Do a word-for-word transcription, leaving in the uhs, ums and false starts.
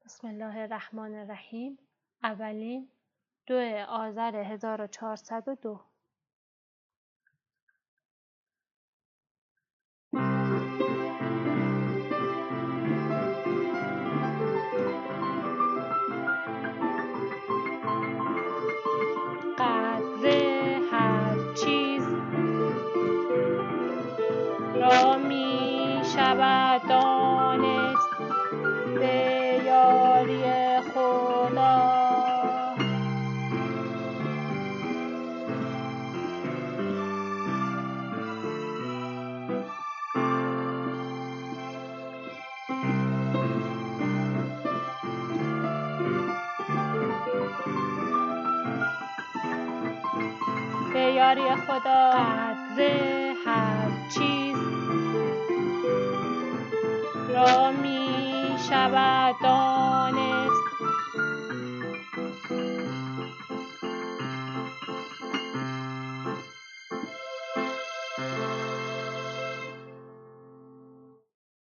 بسم الله الرحمن الرحیم. اولین دو آذر هزار و چهارصد و دو. قدر هر چیز را می شود دانست به یاری خدا. به یاری خدا قدر هر چیز را می شود دانست